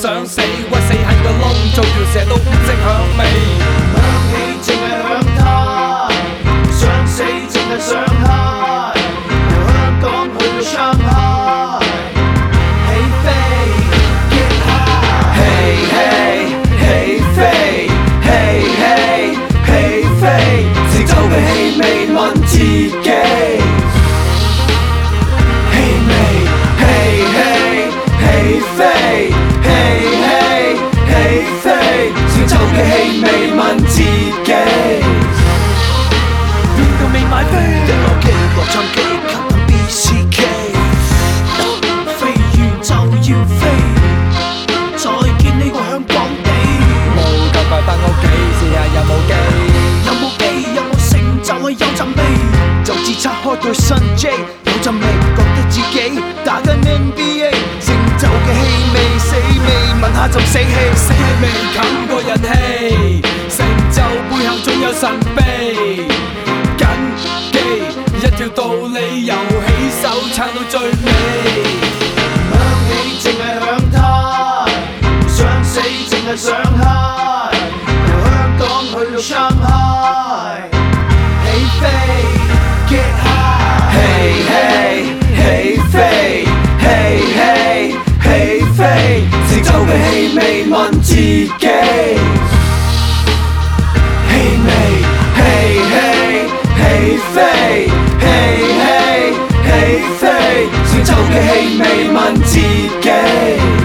想死，屈死喺個窿，做條蛇都唔識響尾。 響起淨係響他，想死淨係想嗨，由香港去到上海，起飛 get high， Hey hey hey 飛 Hey hey hey 飛，成就嘅氣味問自己。Hey hey hey 飛，成就嘅氣味問自己。 邊個未買飛？一落機洛杉磯吸緊 BCK， 飛完就要飛，再見呢個香港地。 冇夠快返屋企，試下有冇機？ 有冇機？有冇成就係有陣味，就自拆開對新 J， 有陣味覺得自己打緊 NBA。就嘅氣味死未聞下就死氣， 死氣未冚過人氣，成就背後總有神秘。緊記一條道理，由起手撐到最尾。 響起淨係響他，想死淨係想嗨，由香港去到上海，起飛 get high。Hey hey hey 飛 Hey hey hey 飛，成就嘅氣味問自己。氣味 Hey hey hey 飛 Hey hey hey 飛，成就嘅氣味問自己。